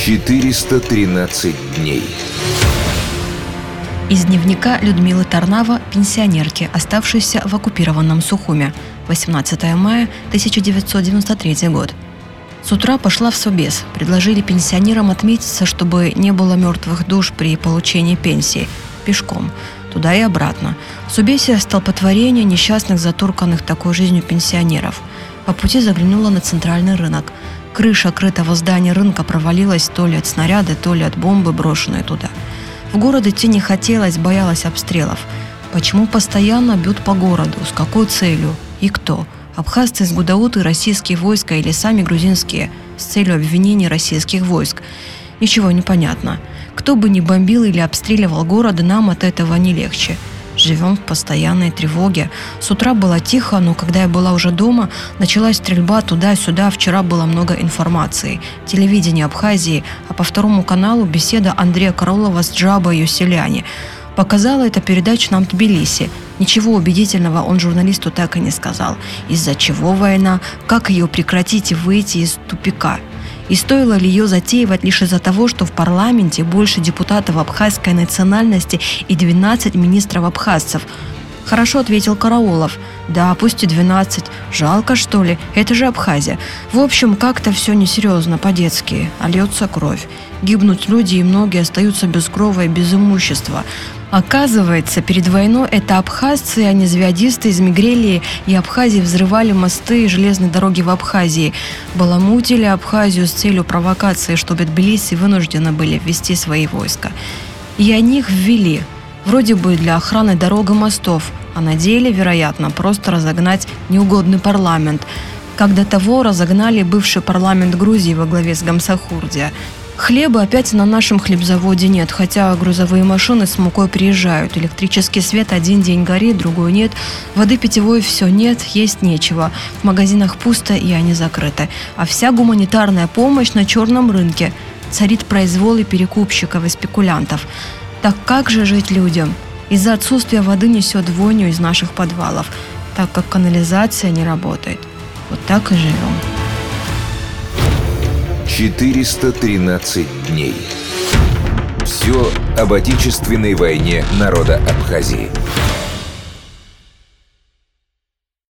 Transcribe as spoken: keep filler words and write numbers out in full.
четыреста тринадцать дней. Из дневника Людмилы Тарнава, пенсионерки, оставшейся в оккупированном Сухуме. восемнадцатое мая тысяча девятьсот девяносто третий год. С утра пошла в собес. Предложили пенсионерам отметиться, чтобы не было мертвых душ при получении пенсии. Пешком. Туда и обратно. В собесе столпотворение несчастных, затурканных такой жизнью пенсионеров. По пути заглянула на центральный рынок. Крыша крытого здания рынка провалилась то ли от снаряда, то ли от бомбы, брошенной туда. В город идти не хотелось, боялась обстрелов. Почему постоянно бьют по городу? С какой целью? И кто? Абхазцы из Гудауты, российские войска или сами грузинские с целью обвинения российских войск? Ничего не понятно. Кто бы ни бомбил или обстреливал город, нам от этого не легче. Живем в постоянной тревоге. С утра было тихо, но когда я была уже дома, началась стрельба туда-сюда. Вчера было много информации. Телевидение Абхазии, а по второму каналу беседа Андрея Караулова с Джабой Юселяни. Показала эта передача нам Тбилиси. Ничего убедительного он журналисту так и не сказал. Из-за чего война, как ее прекратить и выйти из тупика. И стоило ли ее затеивать лишь из-за того, что в парламенте больше депутатов абхазской национальности и двенадцать министров абхазцев? Хорошо, ответил Караулов. Да, пусть и двенадцать. Жалко, что ли? Это же Абхазия. В общем, как-то все несерьезно, по-детски. А льется кровь. Гибнут люди, и многие остаются без крова и без имущества. Оказывается, перед войной это абхазцы, а не звездисты из Мигрелии и Абхазии взрывали мосты и железные дороги в Абхазии. Баламутили Абхазию с целью провокации, чтобы тбилиси вынуждены были ввести свои войска. И они их ввели. Вроде бы для охраны дорог и мостов, а на деле, вероятно, просто разогнать неугодный парламент. Как до того разогнали бывший парламент Грузии во главе с Гамсахурдия. Хлеба опять на нашем хлебзаводе нет, хотя грузовые машины с мукой приезжают. Электрический свет один день горит, другой нет. Воды питьевой все нет, есть нечего. В магазинах пусто и они закрыты. А вся гуманитарная помощь на черном рынке. Царит произвол и перекупщиков и спекулянтов. Так как же жить людям? Из-за отсутствия воды несет вонью из наших подвалов, так как канализация не работает. Вот так и живем. четыреста тринадцать дней. Все об отечественной войне народа Абхазии.